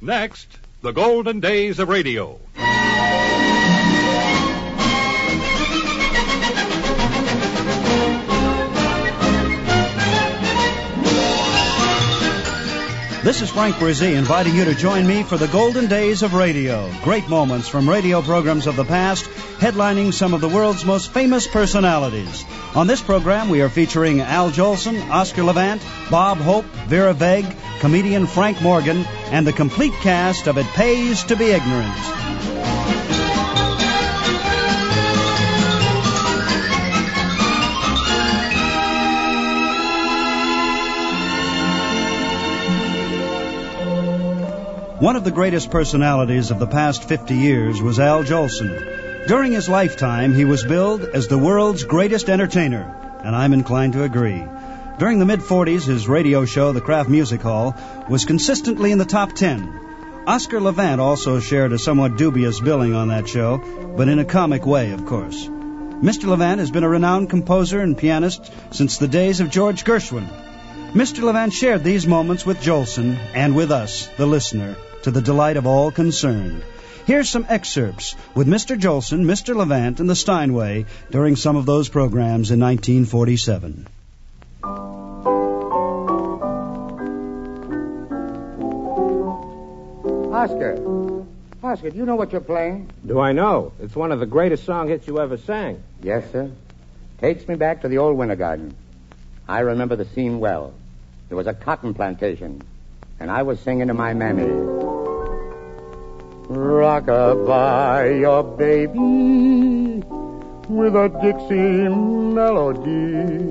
Next, the golden days of radio. This is Frank Brzee inviting you to join me for the golden days of radio. Great moments from radio programs of the past, headlining some of the world's most famous personalities. On this program, we are featuring Al Jolson, Oscar Levant, Bob Hope, Vera Vague, comedian Frank Morgan, and the complete cast of It Pays to Be Ignorant. One of the greatest personalities of the past 50 years was Al Jolson. During his lifetime, he was billed as the world's greatest entertainer, and I'm inclined to agree. During the mid-40s, his radio show, The Kraft Music Hall, was consistently in the top 10. Oscar Levant also shared a somewhat dubious billing on that show, but in a comic way, of course. Mr. Levant has been a renowned composer and pianist since the days of George Gershwin. Mr. Levant shared these moments with Jolson and with us, the listener, to the delight of all concerned. Here's some excerpts with Mr. Jolson, Mr. Levant, and the Steinway during some of those programs in 1947. Oscar, do you know what you're playing? Do I know? It's one of the greatest song hits you ever sang. Yes, sir. Takes me back to the old Winter Garden. I remember the scene well. There was a cotton plantation, and I was singing to my mammy. Rock-a-bye your baby with a Dixie melody.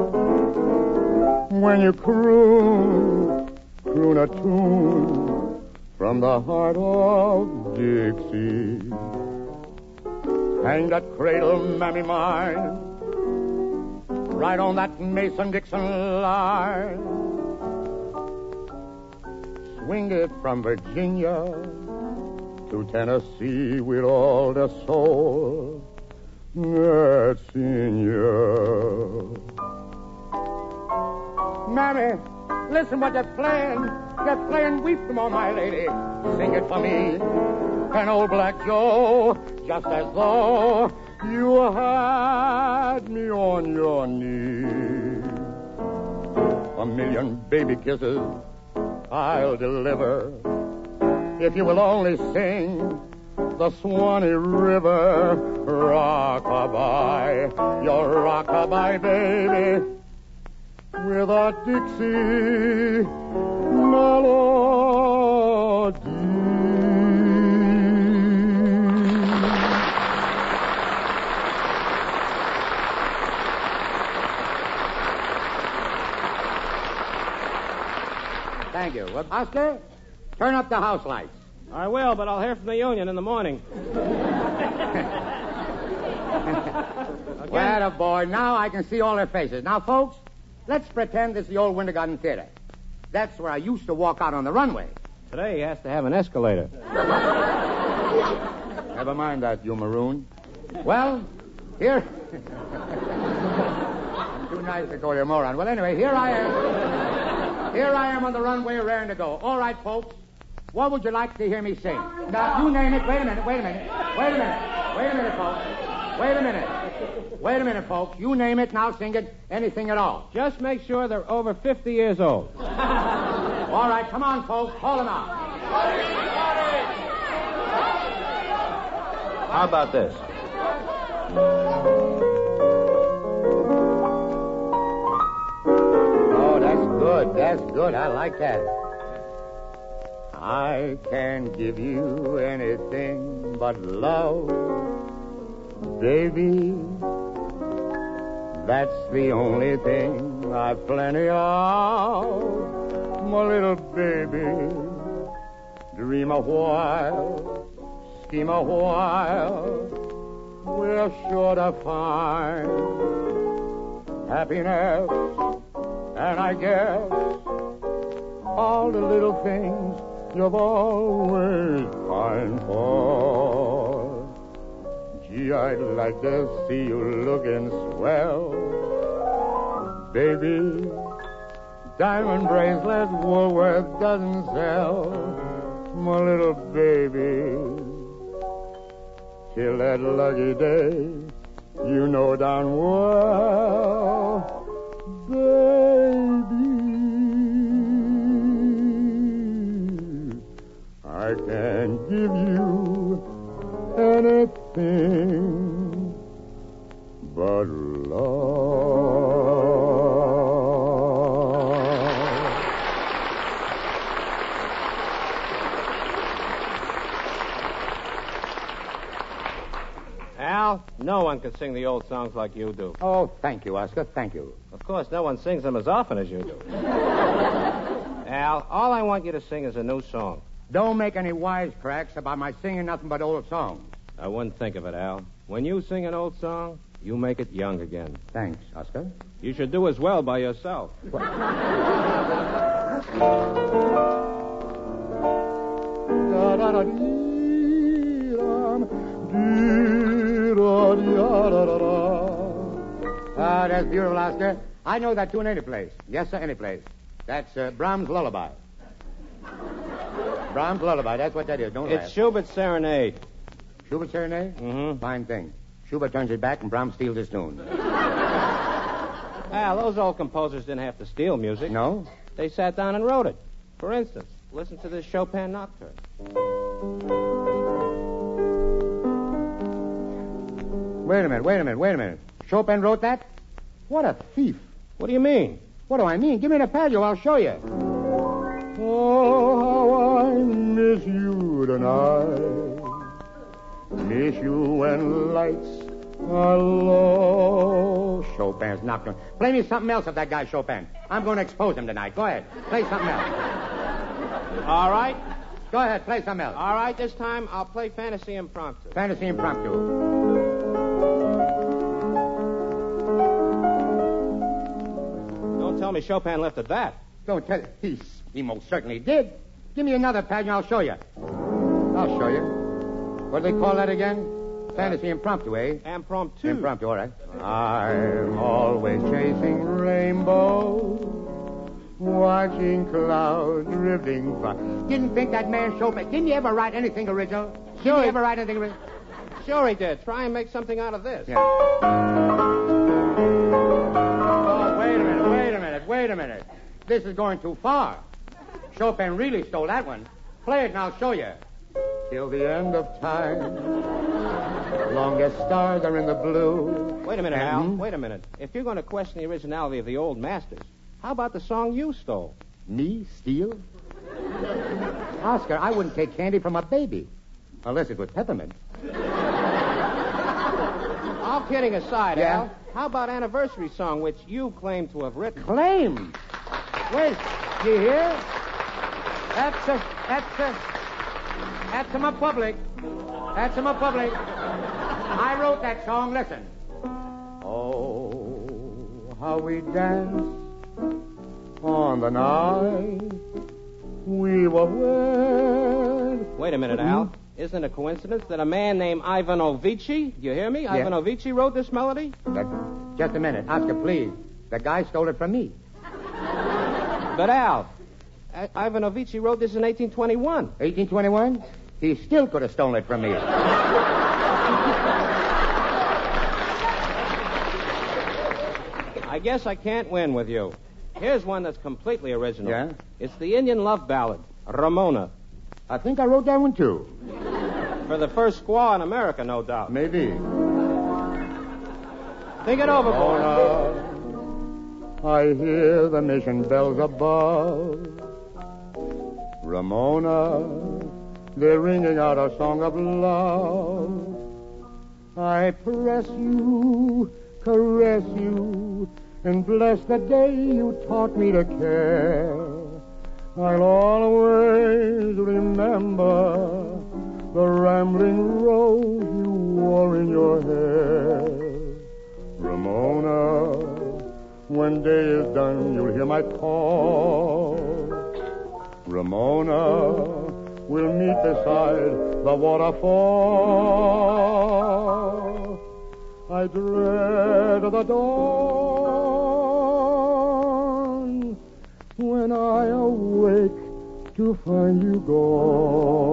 When you croon a tune from the heart of Dixie. Hang that cradle, mammy mine, right on that Mason-Dixon line. Swing it from Virginia to Tennessee with all the soul that's in you. Mammy, listen what they're playing. They're playing Weep No More, My Lady. Sing it for me and old Black Joe, just as though you had me on your knee. 1,000,000 baby kisses I'll deliver if you will only sing the Swanee River. Rock-a-bye, your rock-a-bye, baby, with a Dixie melody. Thank you. Well, Oscar, turn up the house lights. I will, but I'll hear from the union in the morning. Well, boy, now I can see all their faces. Now, folks, let's pretend this is the old Winter Garden Theater. That's where I used to walk out on the runway. Today he has to have an escalator. Never mind that, you maroon. Well, here... I'm too nice to call you a moron. Well, anyway, here I am. Here I am on the runway, raring to go. All right, folks. What would you like to hear me sing? Now, you name it. Wait a minute, folks. You name it, and I'll sing it. Anything at all. Just make sure they're over 50 years old. All right, come on, folks. Call them out. How about this? Oh, that's good. I like that. I can't give you anything but love, baby. That's the only thing I've plenty of, my little baby. Dream a while, scheme a while, we're sure to find happiness, and I guess all the little things you've always pined for. Gee, I'd like to see you looking swell, baby. Diamond bracelets Woolworth doesn't sell. my little baby. Till that lucky day, you know darn well, baby, I can give you anything but love. Al, no one can sing the old songs like you do. Oh, thank you, Oscar. Thank you. Of course, no one sings them as often as you do. Al, all I want you to sing is a new song. Don't make any wisecracks about my singing nothing but old songs. I wouldn't think of it, Al. When you sing an old song, you make it young again. Thanks, Oscar. You should do as well by yourself. Ah, that's beautiful, Oscar. I know that tune any place. Yes, sir, any place. That's Brahms' Lullaby. Brahms' Lullaby, that's what that is. Don't laugh. It's Schubert's Serenade. Schubert Serenade? Mm-hmm. Fine thing. Schubert turns it back and Brahms steals his tune. Al, those old composers didn't have to steal music. No? They sat down and wrote it. For instance, listen to this Chopin Nocturne. Wait a minute. Chopin wrote that? What a thief. What do you mean? What do I mean? Give me the paddle, I'll show you. Oh, how I miss you tonight. Miss you when lights are low. Chopin's Nocturne. Play me something else of that guy Chopin. I'm going to expose him tonight. Go ahead. Play something else. All right. Go ahead. Play something else. All right, this time I'll play Fantasy Impromptu. Fantasy Impromptu. Don't tell me Chopin left at that. Don't tell you. He most certainly did. Give me another pad and I'll show you. I'll show you. What do they call that again? Fantasy Impromptu, eh? Impromptu. Impromptu, all right. I'm always chasing rainbows, watching clouds drifting by. Didn't think that man Chopin. Didn't you ever write anything original? Didn't you ever write anything original? Sure he did. Try and make something out of this. Yeah. Oh, wait a minute. This is going too far. Chopin really stole that one. Play it and I'll show you. Till the end of time, longest stars are in the blue. Wait a minute, Al. Wait a minute. If you're going to question the originality of the old masters, how about the song you stole? Me steal? Oscar, I wouldn't take candy from a baby. Unless it was peppermint. All kidding aside, Yeah? Al, how about Anniversary Song, which you claim to have written? Claim? Wait, do you hear? That's my public. That's my public. I wrote that song. Listen. Oh, how we danced on the night we were wed. Wait a minute, Al. Isn't it a coincidence that a man named Ivan Ovici, you hear me? Yeah. Ivan Ovici wrote this melody? Just a minute. Oscar, please. The guy stole it from me. But, Al, Ivan Ovici wrote this in 1821. 1821? He still could have stolen it from me. I guess I can't win with you. Here's one that's completely original. Yeah? It's the Indian love ballad, Ramona. I think I wrote that one, too. For the first squaw in America, no doubt. Maybe. Think it over, boy. Ramona, I hear the mission bells above. Ramona, they're ringing out a song of love. I press you, caress you, and bless the day you taught me to care. I'll always remember the rambling rose you wore in your hair. Ramona, when day is done, you'll hear my call. Ramona, we'll meet beside the waterfall. I dread the dawn when I awake to find you gone.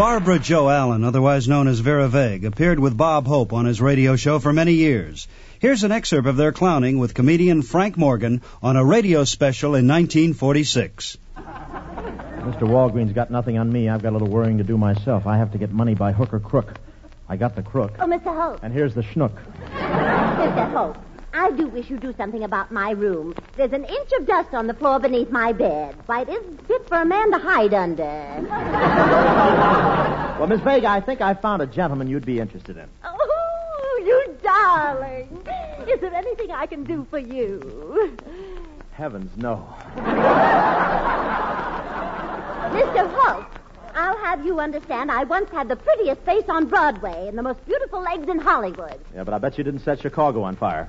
Barbara Jo Allen, otherwise known as Vera Vague, appeared with Bob Hope on his radio show for many years. Here's an excerpt of their clowning with comedian Frank Morgan on a radio special in 1946. Mr. Walgreen's got nothing on me. I've got a little worrying to do myself. I have to get money by hook or crook. I got the crook. Oh, Mr. Hope. And here's the schnook. Mr. Hope, I do wish you'd do something about my room. There's an inch of dust on the floor beneath my bed. Why, it isn't fit for a man to hide under. Well, Miss Vega, I think I found a gentleman you'd be interested in. Oh, you darling. Is there anything I can do for you? Heavens, no. Mr. Hope, I'll have you understand I once had the prettiest face on Broadway and the most beautiful legs in Hollywood. Yeah, but I bet you didn't set Chicago on fire.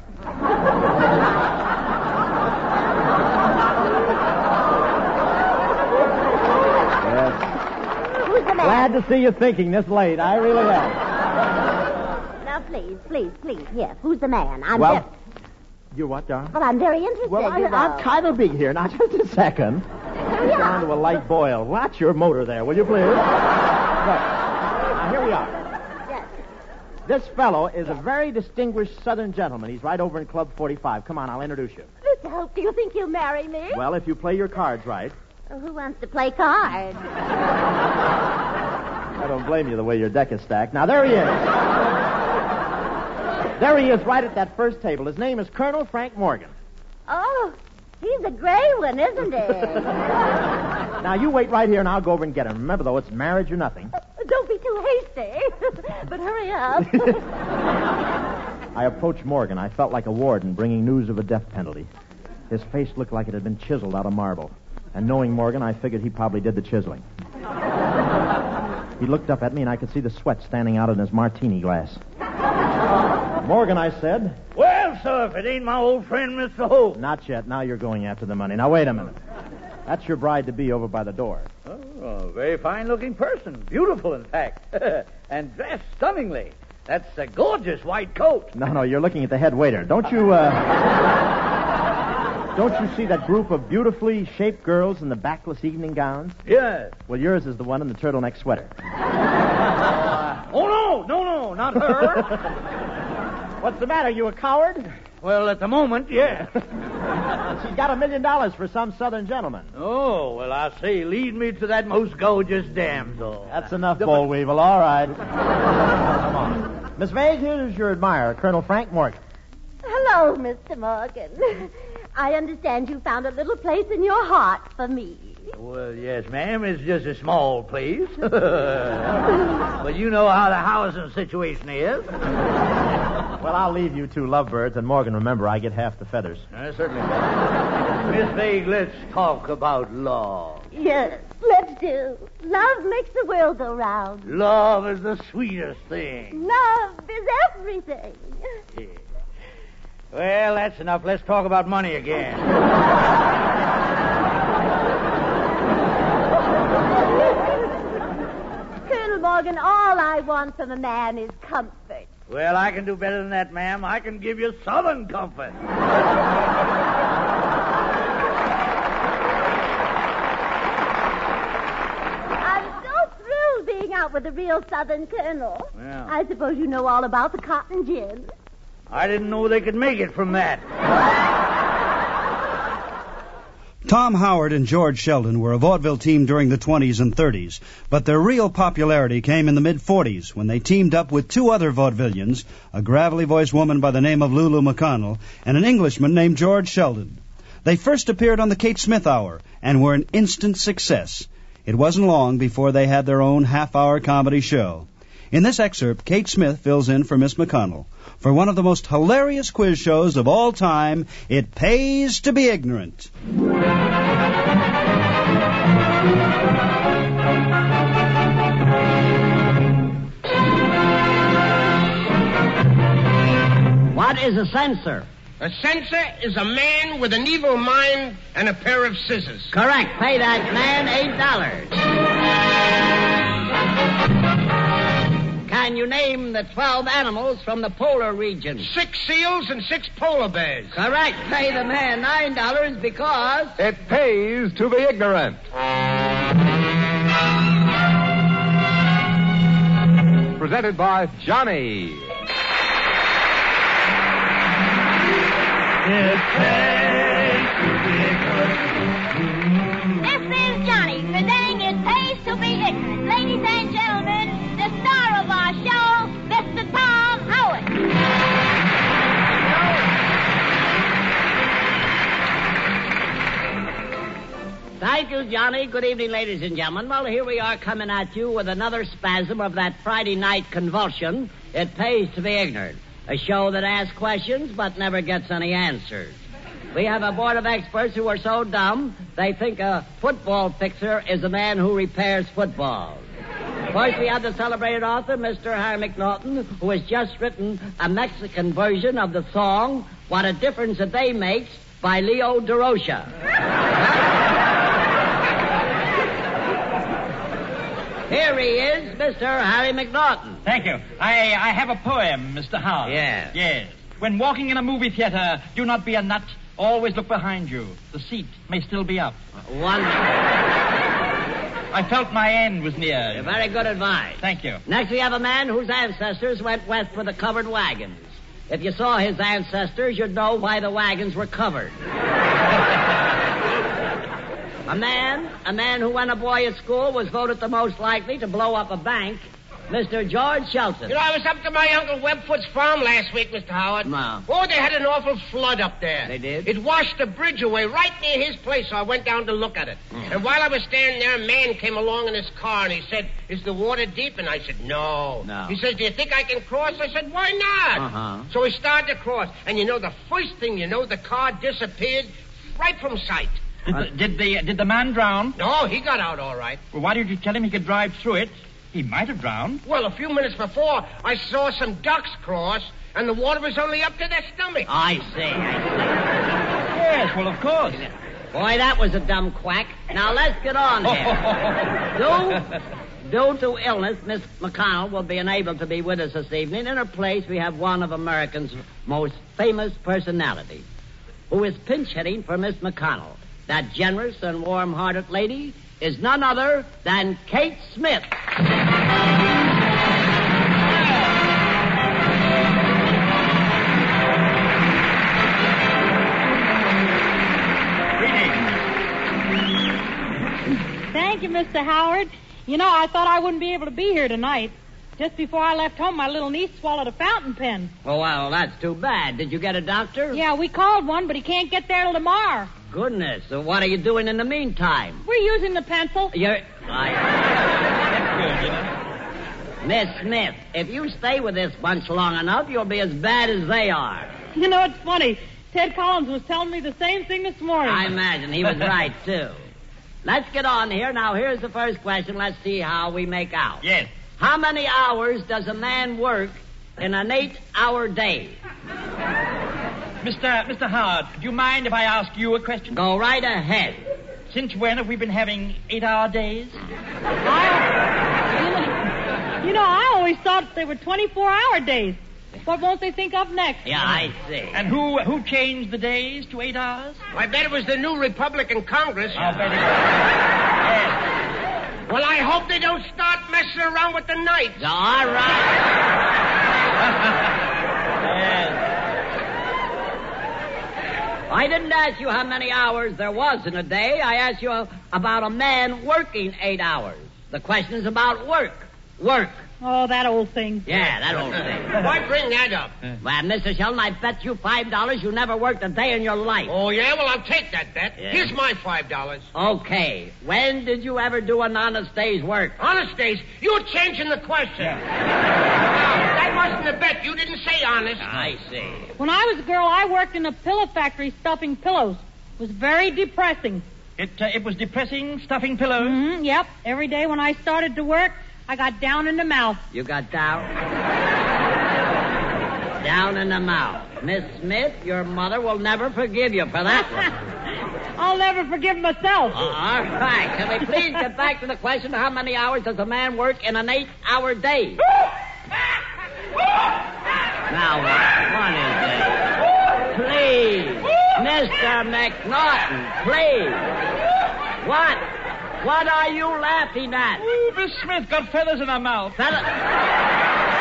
Yes. Who's the man? Glad to see you thinking this late. I really am. Now, please, yes. Who's the man? You what, darling? Well, I'm very interested. Well, I'm kind of big here. Now, just a second. Down to a light boil. Watch your motor there, will you please? Right. Now, here we are. Yes. This fellow is a very distinguished Southern gentleman. He's right over in Club 45. Come on, I'll introduce you. Mr. Hope, do you think you'll marry me? Well, if you play your cards right. Who wants to play cards? I don't blame you the way your deck is stacked. Now, there he is. There he is right at that first table. His name is Colonel Frank Morgan. Oh, he's a gray one, isn't he? Now, you wait right here and I'll go over and get him. Remember, though, it's marriage or nothing. Don't be too hasty. But hurry up. I approached Morgan. I felt like a warden bringing news of a death penalty. His face looked like it had been chiseled out of marble. And knowing Morgan, I figured he probably did the chiseling. He looked up at me and I could see the sweat standing out in his martini glass. Morgan, I said. Well, sir, if it ain't my old friend, Mr. Hope. Not yet. Now you're going after the money. Now, wait a minute. That's your bride-to-be over by the door. Oh, very fine-looking person. Beautiful, in fact. And dressed stunningly. That's a gorgeous white coat. No, you're looking at the head waiter. Don't you see that group of beautifully shaped girls in the backless evening gowns? Yes. Well, yours is the one in the turtleneck sweater. Oh, no, not her. What's the matter? You a coward? Well, at the moment, yeah. She's got $1 million for some Southern gentleman. Oh, well, I say, lead me to that most gorgeous damsel. That's enough, Boll Weevil. All right. Come on. Miss Vague, here's your admirer, Colonel Frank Morgan. Hello, Mr. Morgan. I understand you found a little place in your heart for me. Well, yes, ma'am. It's just a small place. But you know how the housing situation is. Well, I'll leave you two lovebirds, and Morgan, remember, I get half the feathers. Certainly. Miss Vague, let's talk about love. Yes, let's do. Love makes the world go round. Love is the sweetest thing. Love is everything. Yeah. Well, that's enough. Let's talk about money again. Colonel Morgan, all I want from a man is comfort. Well, I can do better than that, ma'am. I can give you Southern comfort. I'm so thrilled being out with a real Southern colonel. Yeah. I suppose you know all about the cotton gin. I didn't know they could make it from that. Tom Howard and George Sheldon were a vaudeville team during the 20s and 30s, but their real popularity came in the mid-40s when they teamed up with two other vaudevillians, a gravelly-voiced woman by the name of Lulu McConnell and an Englishman named George Sheldon. They first appeared on the Kate Smith Hour and were an instant success. It wasn't long before they had their own half-hour comedy show. In this excerpt, Kate Smith fills in for Miss McConnell. For one of the most hilarious quiz shows of all time, It Pays to Be Ignorant. What is a censor? A censor is a man with an evil mind and a pair of scissors. Correct. Pay that man $8. Can you name the 12 animals from the polar region? 6 seals and 6 polar bears. Correct. Pay the man $9 because... It pays to be ignorant. presented by Johnny. It pays to be ignorant. This is Johnny presenting It Pays to Be Ignorant. Ladies and gentlemen, the star of our show, Mr. Tom Howard. Thank you, Johnny. Good evening, ladies and gentlemen. Well, here we are coming at you with another spasm of that Friday night convulsion. It pays to be ignorant. A show that asks questions but never gets any answers. We have a board of experts who are so dumb they think a football fixer is a man who repairs footballs. First, we have the celebrated author, Mr. Harry McNaughton, who has just written a Mexican version of the song, What a Difference a Day Makes, by Leo DeRocha. Here he is, Mr. Harry McNaughton. Thank you. I have a poem, Mr. Howard. Yes. Yes. When walking in a movie theater, do not be a nut. Always look behind you. The seat may still be up. Wonderful. I felt my end was near. Very good advice. Thank you. Next, we have a man whose ancestors went west with the covered wagons. If you saw his ancestors, you'd know why the wagons were covered. A man who, when a boy at school, was voted the most likely to blow up a bank, Mr. George Shelton. You know, I was up to my Uncle Webfoot's farm last week, Mr. Howard. No. Oh, they had an awful flood up there. They did? It washed the bridge away right near his place, so I went down to look at it. And while I was standing there, a man came along in his car, and he said, "Is the water deep?" And I said, No. He says, "Do you think I can cross?" I said, "Why not?" So he started to cross. And you know, the first thing you know, the car disappeared right from sight. Did the man drown? No, he got out all right. Well, why did you tell him he could drive through it? He might have drowned. Well, a few minutes before, I saw some ducks cross, and the water was only up to their stomach. I see. Yes, well, of course. Boy, that was a dumb quack. Now, let's get on here. Due to illness, Miss McConnell will be unable to be with us this evening. In her place, we have one of America's most famous personalities, who is pinch hitting for Miss McConnell. That generous and warm-hearted lady is none other than Kate Smith. Thank you, Mr. Howard. You know, I thought I wouldn't be able to be here tonight. Just before I left home, my little niece swallowed a fountain pen. Oh, well, that's too bad. Did you get a doctor? Yeah, we called one, but he can't get there till tomorrow. Goodness. So what are you doing in the meantime? We're using the pencil. That's good, you know. Miss Smith, if you stay with this bunch long enough, you'll be as bad as they are. You know, it's funny. Ted Collins was telling me the same thing this morning. I imagine he was right, too. Let's get on here. Now, here's the first question. Let's see how we make out. Yes. How many hours does a man work in an 8-hour day? Mr. Howard, do you mind if I ask you a question? Go right ahead. Since when have we been having 8-hour days? You know, I always thought they were 24-hour days. What won't they think of next? Yeah, I see. And who changed the days to 8 hours? I bet it was the new Republican Congress. I'll bet it was. Yes. Well, I hope they don't start messing around with the nights. All right. Yes. I didn't ask you how many hours there was in a day. I asked you about a man working 8 hours. The question is about work. Work. Oh, that old thing. Yeah, that old thing. Why bring that up? Well, Mr. Sheldon, I bet you $5 you never worked a day in your life. Oh, yeah? Well, I'll take that bet. Yeah. Here's my $5. Okay. When did you ever do an honest day's work? Honest days? You're changing the question. Yeah. No, that wasn't a bet. You didn't say honest. I see. When I was a girl, I worked in a pillow factory stuffing pillows. It was very depressing. It was depressing, stuffing pillows? Mm-hmm, yep. Every day when I started to work, I got down in the mouth. You got down? Down in the mouth. Miss Smith, your mother will never forgive you for that one. I'll never forgive myself. All right. Can we please get back to the question, how many hours does a man work in an 8-hour day? Now what is it? Please. Mr. McNaughton, please. What are you laughing at? Ooh, Miss Smith got feathers in her mouth. Feathers?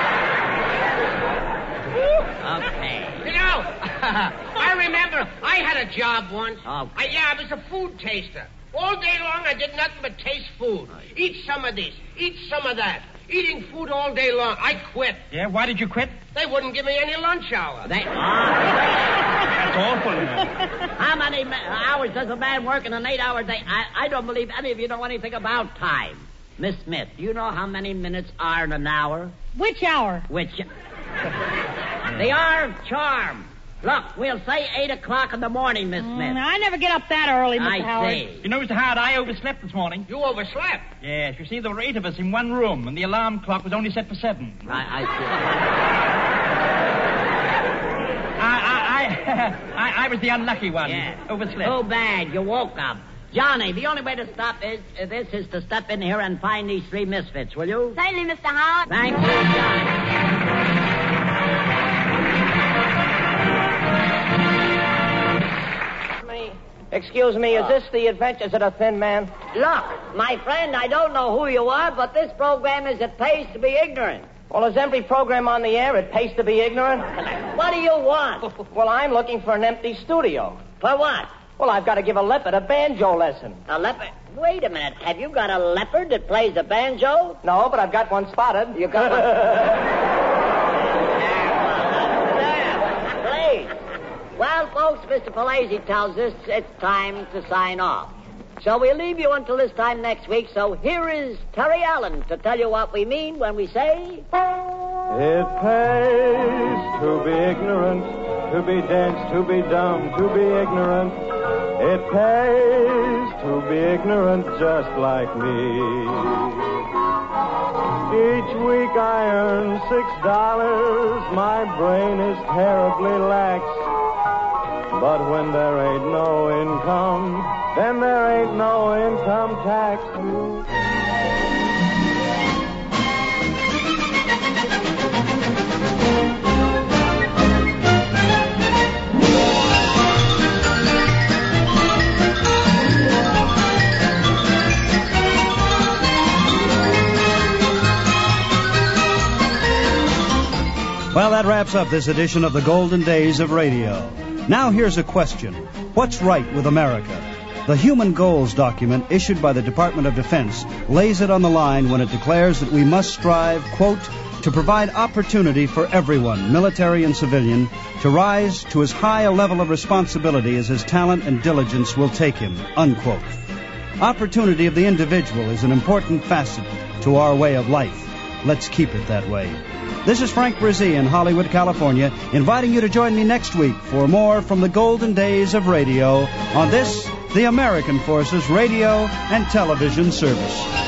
Okay. You know, I remember I had a job once. Oh. I was a food taster. All day long, I did nothing but taste food. Eat some of this, eat some of that. Eating food all day long. I quit. Yeah, why did you quit? They wouldn't give me any lunch hour. That's awful. How many hours does a man work in an 8-hour day? I don't believe any of you know anything about time. Miss Smith, do you know how many minutes are in an hour? Which hour? The hour of charm. Look, we'll say 8 o'clock in the morning, Miss Smith. I never get up that early, Mr. Howard. See. You know, Mr. Howard, I overslept this morning. You overslept? Yes, you see, there were 8 of us in one room, and the alarm clock was only set for 7. I was the unlucky one. Yeah. Overslept. Too bad. You woke up. Johnny, the only way to stop this is to step in here and find these 3 misfits, will you? Certainly, Mr. Howard. Thank you, Johnny. Excuse me, is this the Adventures of the Thin Man? Look, my friend, I don't know who you are, but this program is It Pays to Be Ignorant. Well, is every program on the air It Pays to Be Ignorant? What do you want? Well, I'm looking for an empty studio. For what? Well, I've got to give a leopard a banjo lesson. A leopard? Wait a minute. Have you got a leopard that plays the banjo? No, but I've got one spotted. You got one? Please. Well, folks, Mr. Palazzi tells us it's time to sign off. So we'll leave you until this time next week. So here is Terry Allen to tell you what we mean when we say... It pays to be ignorant, to be dense, to be dumb, to be ignorant. It pays to be ignorant just like me. Each week I earn $6. My brain is terribly lax. But when there ain't no income, then there ain't no income tax. Well, that wraps up this edition of the Golden Days of Radio. Now here's a question. What's right with America? The Human Goals document issued by the Department of Defense lays it on the line when it declares that we must strive, quote, to provide opportunity for everyone, military and civilian, to rise to as high a level of responsibility as his talent and diligence will take him, unquote. Opportunity of the individual is an important facet to our way of life. Let's keep it that way. This is Frank Brzee in Hollywood, California, inviting you to join me next week for more from the Golden Days of Radio on this, the American Forces Radio and Television Service.